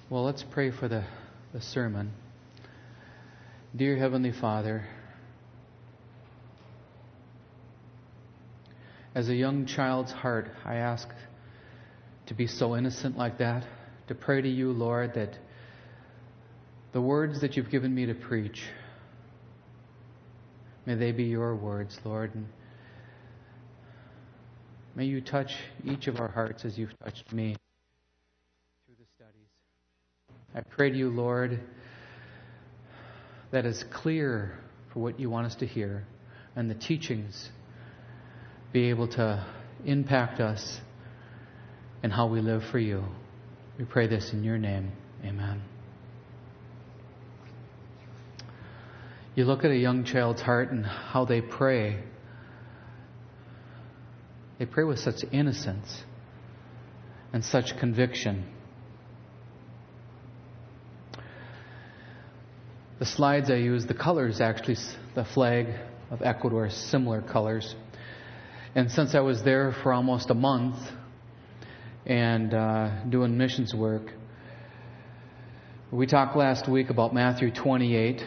Well, let's pray for the sermon. Dear Heavenly Father, as a young child's heart, I ask to be so innocent like that, to pray to you, Lord, that the words that you've given me to preach, may they be your words, Lord, and may you touch each of our hearts as you've touched me through the studies. I pray to you, Lord, that is clear for what you want us to hear, and the teachings be able to impact us and how we live for you. We pray this in your name. Amen. You look at a young child's heart and how they pray. They pray with such innocence and such conviction. The slides I use, the colors actually, the flag of Ecuador is similar colors. And since I was there for almost a month and doing missions work, we talked last week about Matthew 28,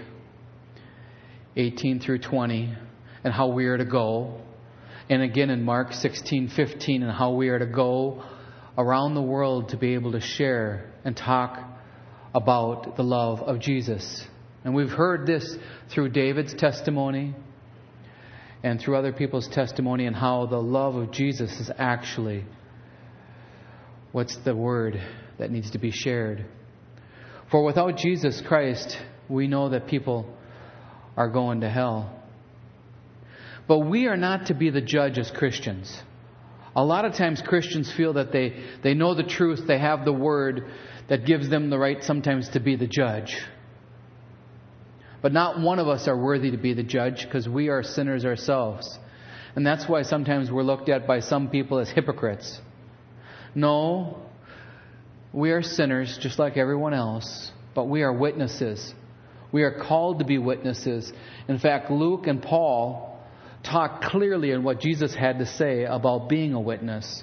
18 through 20, and how we are to go. And again in Mark 16:15, and how we are to go around the world to be able to share and talk about the love of Jesus. And we've heard this through David's testimony and through other people's testimony, and how the love of Jesus is actually what's the word that needs to be shared. For without Jesus Christ, we know that people are going to hell. But we are not to be the judge as Christians. A lot of times Christians feel that they know the truth, they have the word that gives them the right sometimes to be the judge. But not one of us are worthy to be the judge, because we are sinners ourselves. And that's why sometimes we're looked at by some people as hypocrites. No, we are sinners just like everyone else, but we are witnesses. We are called to be witnesses. In fact, Luke and Paul talk clearly on what Jesus had to say about being a witness.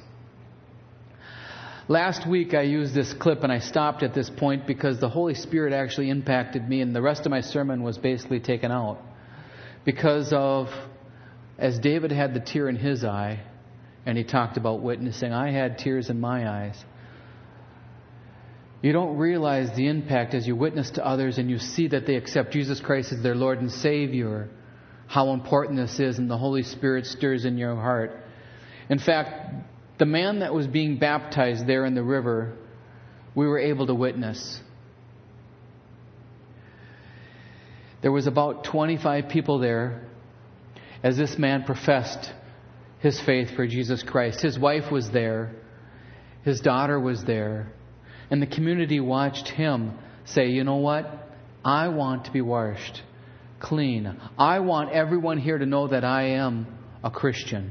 Last week I used this clip, and I stopped at this point because the Holy Spirit actually impacted me, and the rest of my sermon was basically taken out. Because of, as David had the tear in his eye, and he talked about witnessing, I had tears in my eyes. You don't realize the impact as you witness to others and you see that they accept Jesus Christ as their Lord and Savior, how important this is, and the Holy Spirit stirs in your heart. In fact, the man that was being baptized there in the river, we were able to witness. There was about 25 people there as this man professed his faith for Jesus Christ. His wife was there. His daughter was there. And the community watched him say, you know what? I want to be washed clean. I want everyone here to know that I am a Christian.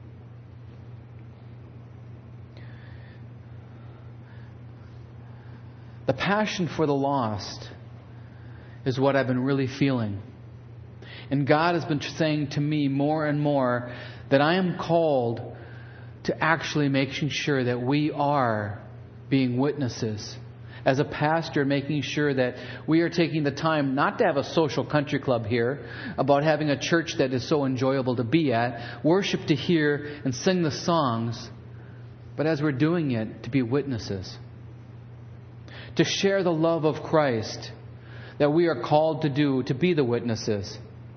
The passion for the lost is what I've been really feeling. And God has been saying to me more and more that I am called to actually making sure that we are being witnesses. As a pastor, making sure that we are taking the time not to have a social country club here, about having a church that is so enjoyable to be at, worship to hear and sing the songs, but as we're doing it, to be witnesses. To share the love of Christ that we are called to do, to be the witnesses.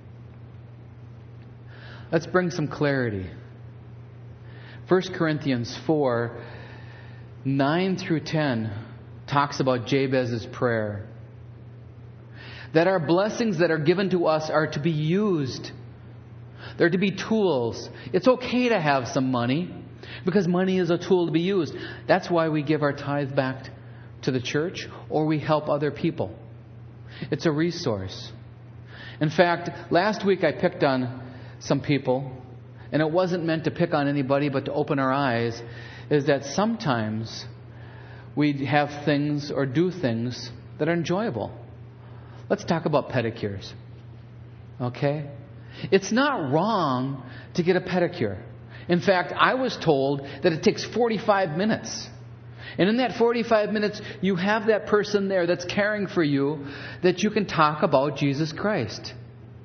Let's bring some clarity. 1 Corinthians 4, 9 through 10 talks about Jabez's prayer. That our blessings that are given to us are to be used. They're to be tools. It's okay to have some money, because money is a tool to be used. That's why we give our tithe back to the church, or we help other people. It's a resource. In fact, last week I picked on some people, and it wasn't meant to pick on anybody, but to open our eyes, is that sometimes we have things or do things that are enjoyable. Let's talk about pedicures. Okay? It's not wrong to get a pedicure. In fact, I was told that it takes 45 minutes. And in that 45 minutes, you have that person there that's caring for you, that you can talk about Jesus Christ.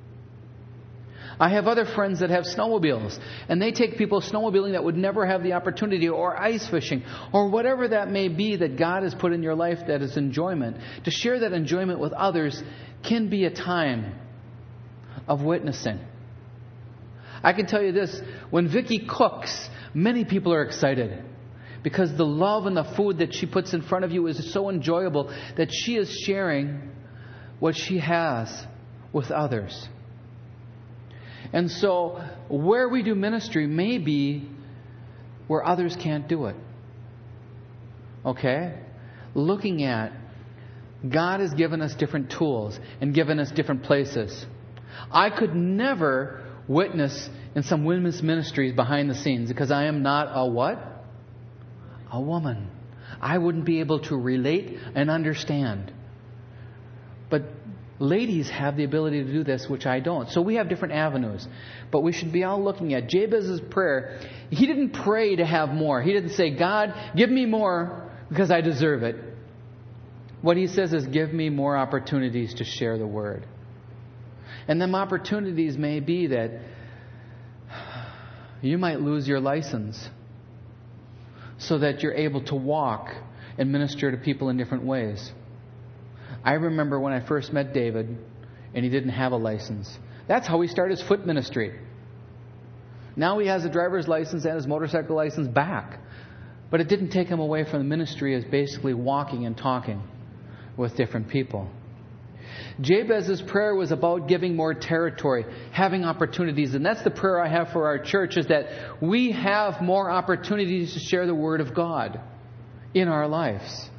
I have other friends that have snowmobiles, and they take people snowmobiling that would never have the opportunity, or ice fishing, or whatever that may be that God has put in your life that is enjoyment. To share that enjoyment with others can be a time of witnessing. I can tell you this, when Vicki cooks, many people are excited because the love and the food that she puts in front of you is so enjoyable that she is sharing what she has with others. And so where we do ministry may be where others can't do it. Okay? Looking at God has given us different tools and given us different places. I could never witness in some women's ministries behind the scenes because I am not a what? A woman. I wouldn't be able to relate and understand. But ladies have the ability to do this, which I don't. So we have different avenues. But we should be all looking at Jabez's prayer. He didn't pray to have more. He didn't say, God, give me more because I deserve it. What he says is, give me more opportunities to share the word. And them opportunities may be that you might lose your license so that you're able to walk and minister to people in different ways. I remember when I first met David and he didn't have a license. That's how he started his foot ministry. Now he has a driver's license and his motorcycle license back. But it didn't take him away from the ministry as basically walking and talking with different people. Jabez's prayer was about giving more territory, having opportunities. And that's the prayer I have for our church, is that we have more opportunities to share the Word of God in our lives.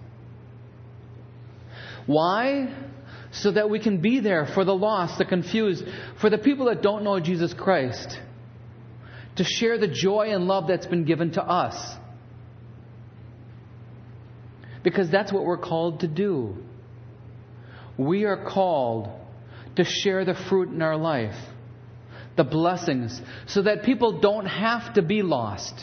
Why? So that we can be there for the lost, the confused, for the people that don't know Jesus Christ, to share the joy and love that's been given to us. Because that's what we're called to do. We are called to share the fruit in our life, the blessings, so that people don't have to be lost.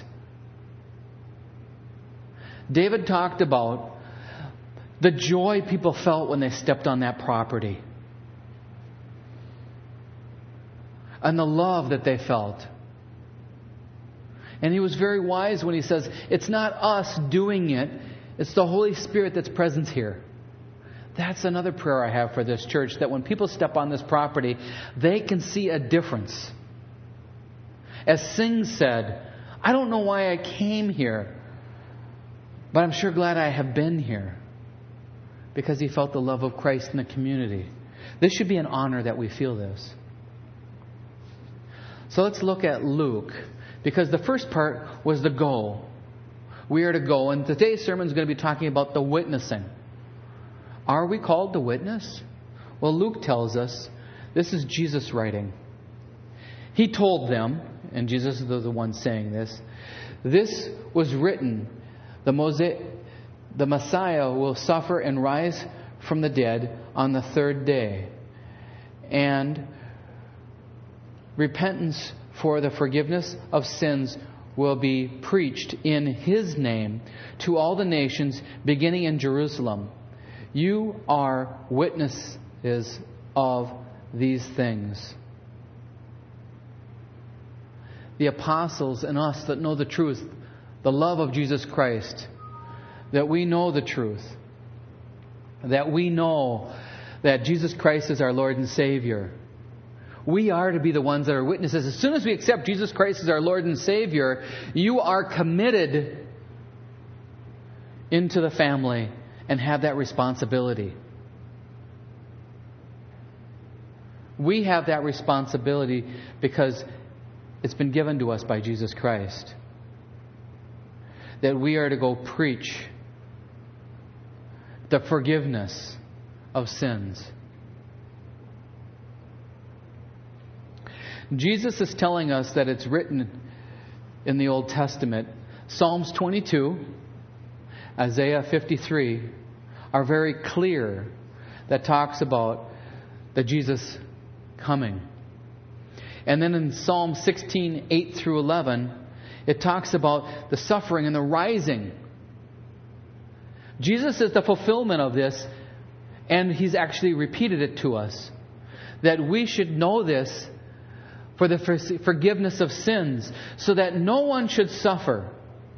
David talked about the joy people felt when they stepped on that property, and the love that they felt. And he was very wise when he says, it's not us doing it, it's the Holy Spirit that's present here. That's another prayer I have for this church, that when people step on this property, they can see a difference. As Singh said, I don't know why I came here, but I'm sure glad I have been here. Because he felt the love of Christ in the community. This should be an honor that we feel this. So let's look at Luke. Because the first part was the go. We are to go. And today's sermon is going to be talking about the witnessing. Are we called to witness? Well, Luke tells us, this is Jesus writing. He told them, and Jesus is the one saying this, this was written, the Messiah will suffer and rise from the dead on the third day. And repentance for the forgiveness of sins will be preached in His name to all the nations, beginning in Jerusalem. You are witnesses of these things. The apostles and us that know the truth, the love of Jesus Christ, that we know the truth, that we know that Jesus Christ is our Lord and Savior. We are to be the ones that are witnesses. As soon as we accept Jesus Christ as our Lord and Savior, you are committed into the family and have that responsibility. We have that responsibility because it's been given to us by Jesus Christ. That we are to go preach the forgiveness of sins. Jesus is telling us that it's written in the Old Testament. Psalms 22, Isaiah 53 are very clear, that talks about the Jesus coming. And then in Psalm 16, 8 through 11, it talks about the suffering and the rising Jesus is the fulfillment of this, and He's actually repeated it to us. That we should know this for the forgiveness of sins, so that no one should suffer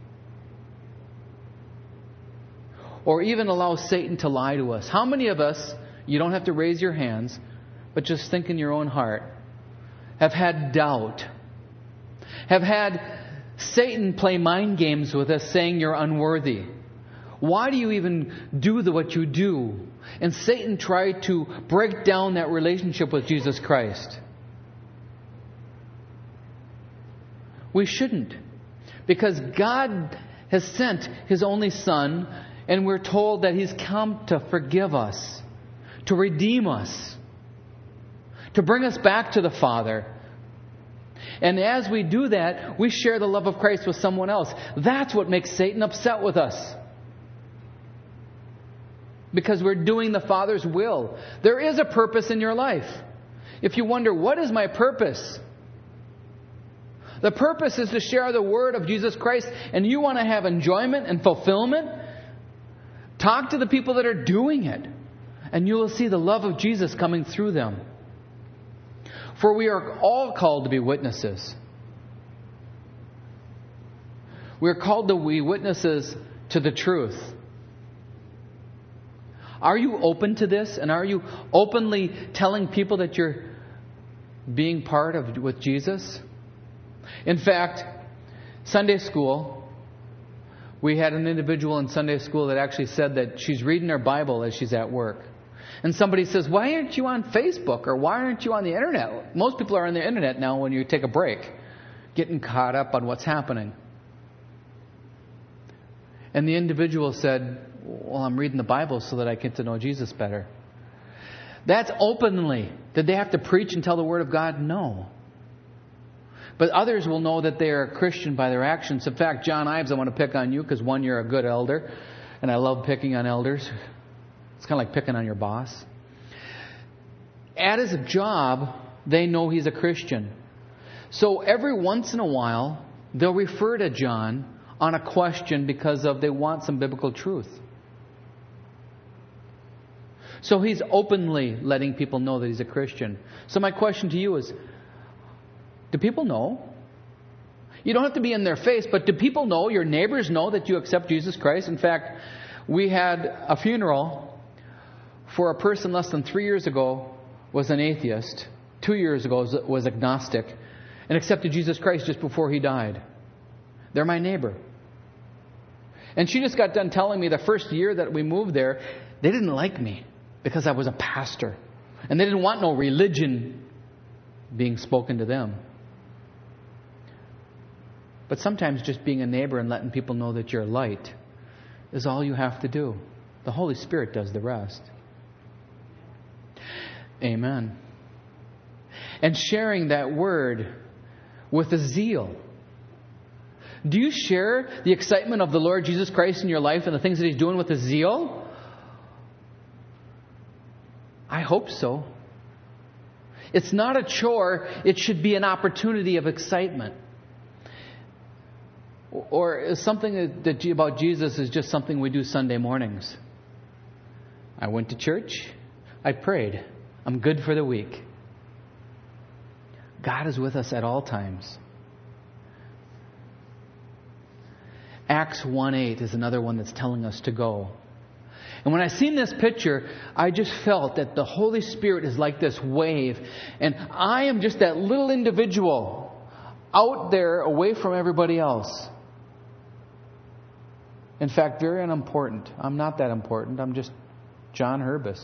or even allow Satan to lie to us. How many of us, you don't have to raise your hands, but just think in your own heart, have had doubt, have had Satan play mind games with us saying you're unworthy? Why do you even do what you do? And Satan tried to break down that relationship with Jesus Christ. We shouldn't. Because God has sent His only Son, and we're told that He's come to forgive us, to redeem us, to bring us back to the Father. And as we do that, we share the love of Christ with someone else. That's what makes Satan upset with us. Because we're doing the Father's will. There is a purpose in your life. If you wonder, what is my purpose? The purpose is to share the word of Jesus Christ, and you want to have enjoyment and fulfillment? Talk to the people that are doing it, and you will see the love of Jesus coming through them. For we are all called to be witnesses. We are called to be witnesses to the truth. Are you open to this? And are you openly telling people that you're being part of with Jesus? In fact, Sunday school, we had an individual in Sunday school that actually said that she's reading her Bible as she's at work. And somebody says, why aren't you on Facebook? Or why aren't you on the internet? Most people are on the internet now when you take a break, getting caught up on what's happening. And the individual said, well, I'm reading the Bible so that I get to know Jesus better. That's openly. Did they have to preach and tell the Word of God? No. But others will know that they are a Christian by their actions. In fact, John Ives, I want to pick on you because, one, you're a good elder. And I love picking on elders. It's kind of like picking on your boss. At his job, they know he's a Christian. So every once in a while, they'll refer to John on a question because they want some biblical truth. So he's openly letting people know that he's a Christian. So my question to you is, do people know? You don't have to be in their face, but do people know, your neighbors know that you accept Jesus Christ? In fact, we had a funeral for a person less than 3 years ago was an atheist. 2 years ago was agnostic and accepted Jesus Christ just before he died. They're my neighbor. And she just got done telling me the first year that we moved there, they didn't like me because I was a pastor. And they didn't want no religion being spoken to them. But sometimes just being a neighbor and letting people know that you're light is all you have to do. The Holy Spirit does the rest. Amen. And sharing that word with a zeal. Do you share the excitement of the Lord Jesus Christ in your life and the things that He's doing with a zeal? I hope so. It's not a chore. It should be an opportunity of excitement. Or something that about Jesus is just something we do Sunday mornings. I went to church. I prayed. I'm good for the week. God is with us at all times. Acts 1:8 is another one that's telling us to go. And when I seen this picture, I just felt that the Holy Spirit is like this wave. And I am just that little individual out there away from everybody else. In fact, very unimportant. I'm not that important. I'm just John Herbis.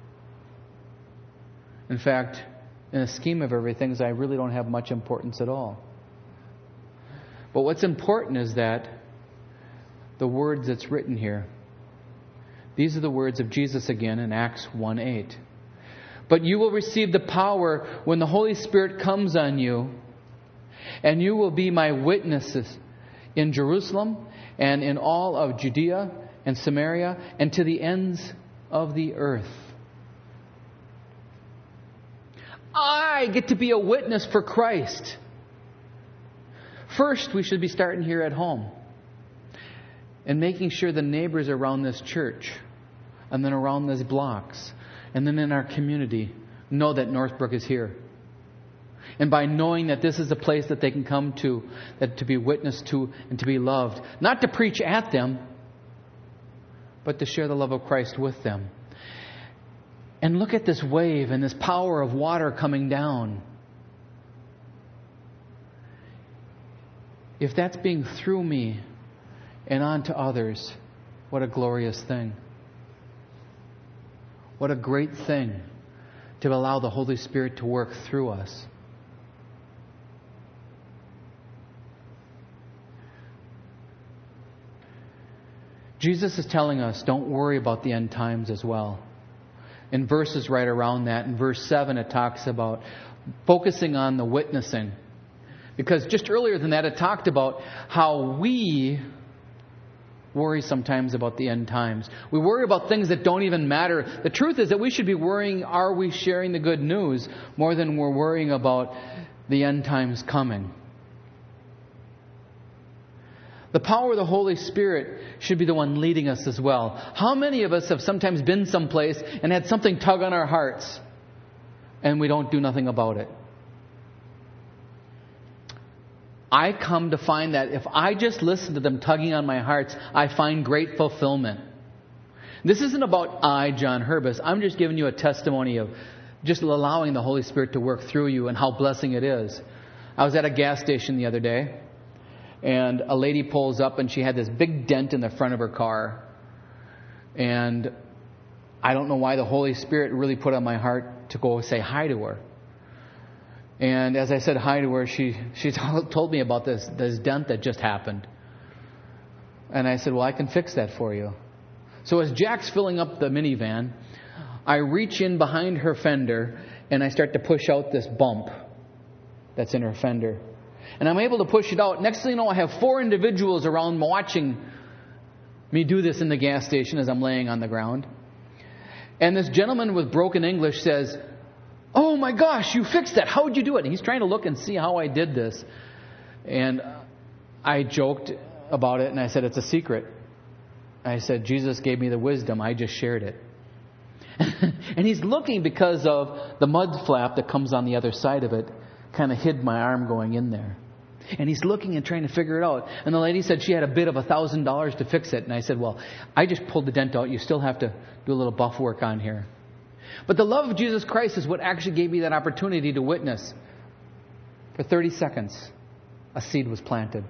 In fact, in the scheme of everything, I really don't have much importance at all. But what's important is that the words that's written here. These are the words of Jesus again in Acts 1:8. But you will receive the power when the Holy Spirit comes on you, and you will be my witnesses in Jerusalem and in all of Judea and Samaria and to the ends of the earth. I get to be a witness for Christ. First, we should be starting here at home. and making sure the neighbors around this church and then around these blocks and then in our community know that Northbrook is here. And by knowing that this is a place that they can come to, that to be witnessed to and to be loved. Not to preach at them, but to share the love of Christ with them. And look at this wave and this power of water coming down. If that's being through me and on to others, what a glorious thing. What a great thing to allow the Holy Spirit to work through us. Jesus is telling us, don't worry about the end times as well. In verses right around that, in verse 7, it talks about focusing on the witnessing. Because just earlier than that, it talked about how we worry sometimes about the end times. We worry about things that don't even matter. The truth is that we should be worrying, are we sharing the good news, more than we're worrying about the end times coming. The power of the Holy Spirit should be the one leading us as well. How many of us have sometimes been someplace and had something tug on our hearts and we don't do nothing about it? I come to find that if I just listen to them tugging on my hearts, I find great fulfillment. This isn't about I, John Herbis. I'm just giving you a testimony of just allowing the Holy Spirit to work through you and how blessing it is. I was at a gas station the other day, and a lady pulls up and she had this big dent in the front of her car. And I don't know why the Holy Spirit really put on my heart to go say hi to her. And as I said hi to her, she told me about this dent that just happened. And I said, well, I can fix that for you. So as Jack's filling up the minivan, I reach in behind her fender and I start to push out this bump that's in her fender. And I'm able to push it out. Next thing you know, I have 4 individuals around watching me do this in the gas station as I'm laying on the ground. And this gentleman with broken English says, oh my gosh, you fixed that. How'd you do it? And he's trying to look and see how I did this. And I joked about it and I said, it's a secret. I said, Jesus gave me the wisdom. I just shared it. And he's looking because of the mud flap that comes on the other side of it. Kind of hid my arm going in there. And he's looking and trying to figure it out. And the lady said she had a bid of $1,000 to fix it. And I said, well, I just pulled the dent out. You still have to do a little buff work on here. But the love of Jesus Christ is what actually gave me that opportunity to witness. For 30 seconds, a seed was planted.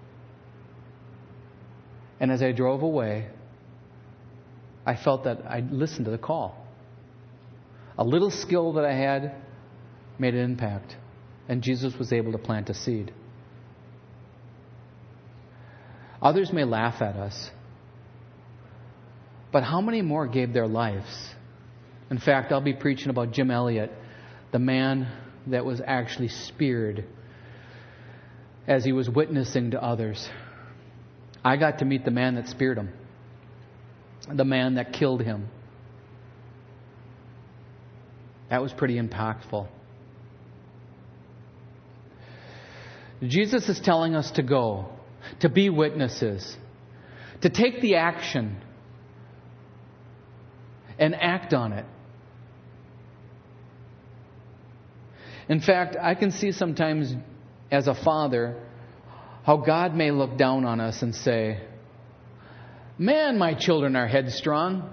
And as I drove away, I felt that I listened to the call. A little skill that I had made an impact. And Jesus was able to plant a seed. Others may laugh at us. But how many more gave their lives? In fact, I'll be preaching about Jim Elliot, the man that was actually speared as he was witnessing to others. I got to meet the man that speared him. The man that killed him. That was pretty impactful. Jesus is telling us to go, to be witnesses, to take the action and act on it. In fact, I can see sometimes as a father how God may look down on us and say, man, my children are headstrong.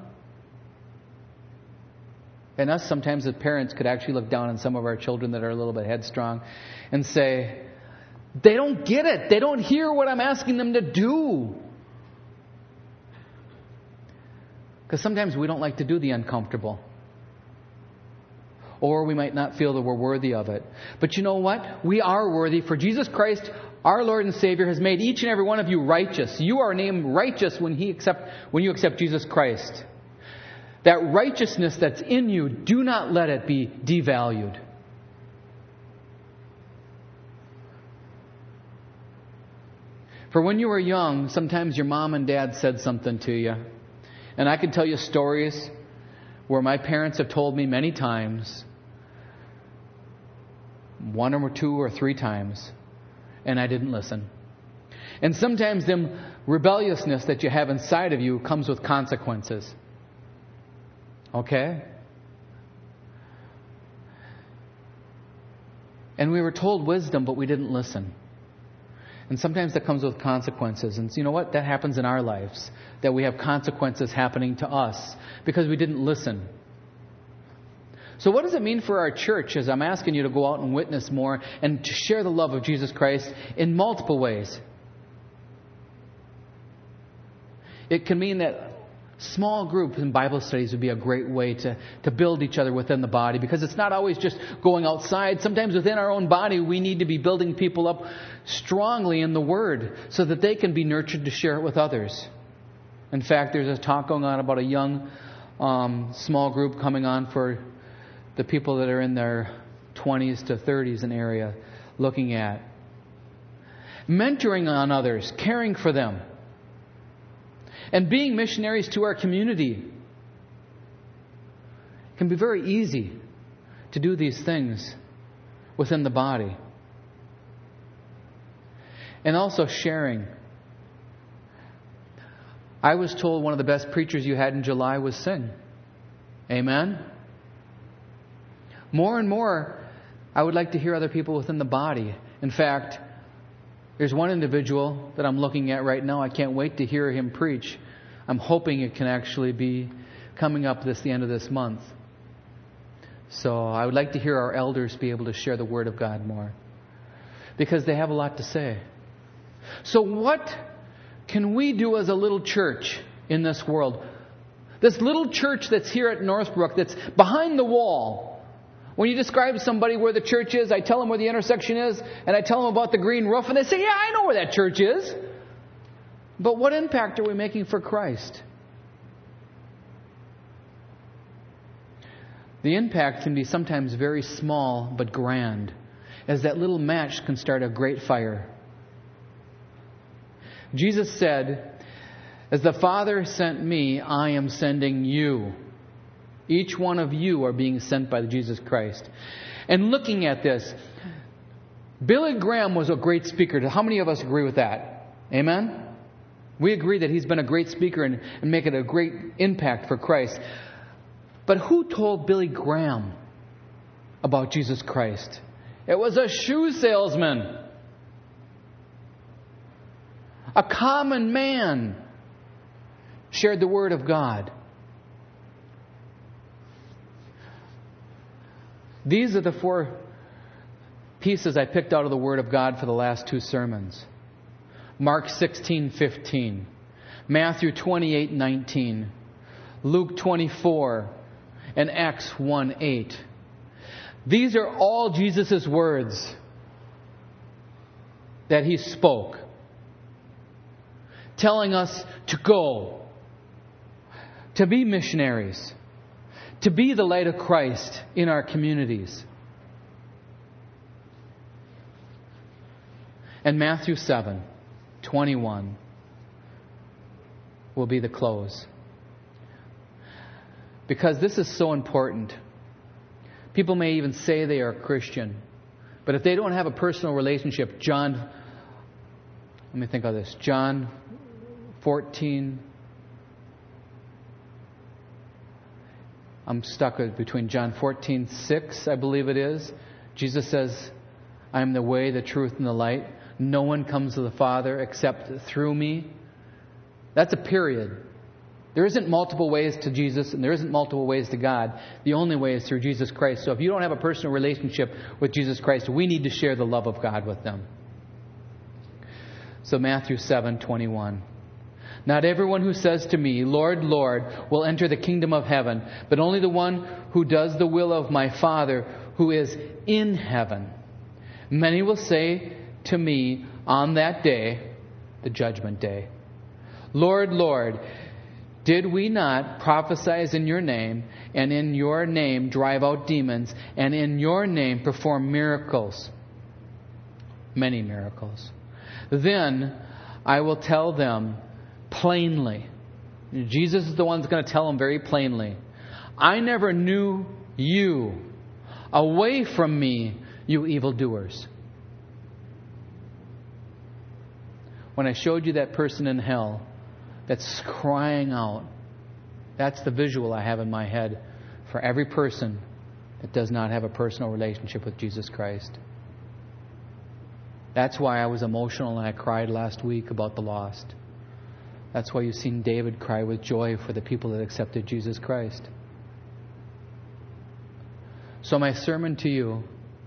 And us sometimes as parents could actually look down on some of our children that are a little bit headstrong and say, they don't get it. They don't hear what I'm asking them to do. Because sometimes we don't like to do the uncomfortable. Or we might not feel that we're worthy of it. But you know what? We are worthy, for Jesus Christ, our Lord and Savior, has made each and every one of you righteous. You are named righteous when you accept Jesus Christ. That righteousness that's in you, do not let it be devalued. For when you were young, sometimes your mom and dad said something to you. And I can tell you stories where my parents have told me many times, 1 or 2 or 3 times, and I didn't listen. And sometimes them rebelliousness that you have inside of you comes with consequences. Okay? And we were told wisdom, but we didn't listen. And sometimes that comes with consequences. And you know what? That happens in our lives. That we have consequences happening to us because we didn't listen. So what does it mean for our church as I'm asking you to go out and witness more and to share the love of Jesus Christ in multiple ways? It can mean that small groups and Bible studies would be a great way to build each other within the body, because it's not always just going outside. Sometimes within our own body we need to be building people up strongly in the Word so that they can be nurtured to share it with others. In fact, there's a talk going on about a young small group coming on for the people that are in their 20s to 30s in area, looking at mentoring on others, caring for them, and being missionaries to our community. It can be very easy to do these things within the body. And also sharing. I was told one of the best preachers you had in July was Sing. Amen? More and more, I would like to hear other people within the body. In fact, there's one individual that I'm looking at right now. I can't wait to hear him preach. I'm hoping it can actually be coming up the end of this month. So I would like to hear our elders be able to share the Word of God more, because they have a lot to say. So what can we do as a little church in this world? This little church that's here at Northbrook, that's behind the wall. When you describe somebody where the church is, I tell them where the intersection is, and I tell them about the green roof, and they say, yeah, I know where that church is. But what impact are we making for Christ? The impact can be sometimes very small but grand, as that little match can start a great fire. Jesus said, as the Father sent me, I am sending you. Each one of you are being sent by Jesus Christ. And looking at this, Billy Graham was a great speaker. How many of us agree with that? Amen? We agree that he's been a great speaker and making a great impact for Christ. But who told Billy Graham about Jesus Christ? It was a shoe salesman. A common man shared the Word of God. These are the 4 pieces I picked out of the Word of God for the last 2 sermons. Mark 16:15, Matthew 28:19, Luke 24, and Acts 1:8. These are all Jesus' words that He spoke, telling us to go, to be missionaries, to be the light of Christ in our communities. And Matthew 7:21 will be the close. Because this is so important. People may even say they are Christian, but if they don't have a personal relationship, John 14. I'm stuck between John 14:6, I believe it is. Jesus says, I am the way, the truth, and the light. No one comes to the Father except through me. That's a period. There isn't multiple ways to Jesus, and there isn't multiple ways to God. The only way is through Jesus Christ. So if you don't have a personal relationship with Jesus Christ, we need to share the love of God with them. So Matthew 7:21. Not everyone who says to me, Lord, Lord, will enter the kingdom of heaven, but only the one who does the will of my Father who is in heaven. Many will say to me on that day, the judgment day, Lord, Lord, did we not prophesy in your name, and in your name drive out demons, and in your name perform miracles? Many miracles. Then I will tell them plainly. Jesus is the one that's going to tell them very plainly. I never knew you. Away from me, you evildoers. when I showed you that person in hell that's crying out, that's the visual I have in my head for every person that does not have a personal relationship with Jesus Christ. That's why I was emotional and I cried last week about the lost. That's why you've seen David cry with joy for the people that accepted Jesus Christ. So my sermon to you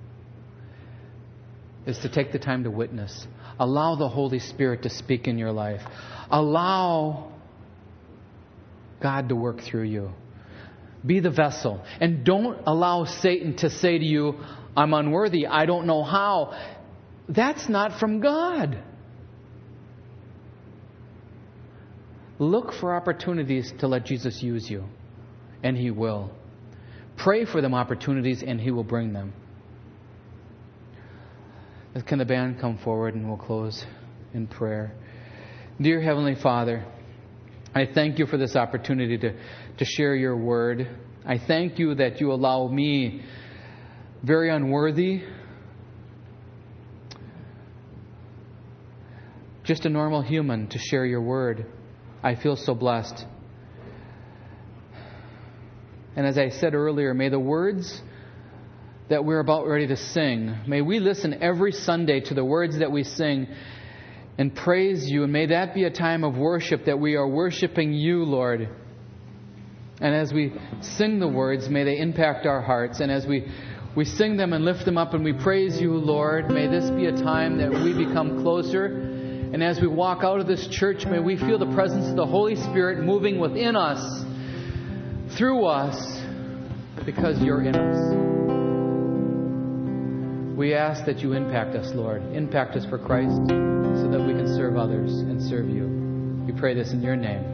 is to take the time to witness. Allow the Holy Spirit to speak in your life. Allow God to work through you. Be the vessel. And don't allow Satan to say to you, I'm unworthy, I don't know how. That's not from God. Look for opportunities to let Jesus use you. And He will. Pray for them opportunities and He will bring them. Can the band come forward and we'll close in prayer. Dear Heavenly Father, I thank You for this opportunity to share Your word. I thank You that You allow me, very unworthy, just a normal human, to share Your word. I feel so blessed. And as I said earlier, may the words that we're about ready to sing, may we listen every Sunday to the words that we sing and praise You. And may that be a time of worship, that we are worshiping You, Lord. And as we sing the words, may they impact our hearts. And as we sing them and lift them up and we praise You, Lord, may this be a time that we become closer. And as we walk out of this church, may we feel the presence of the Holy Spirit moving within us, through us, because You're in us. We ask that You impact us, Lord. Impact us for Christ so that we can serve others and serve You. We pray this in Your name.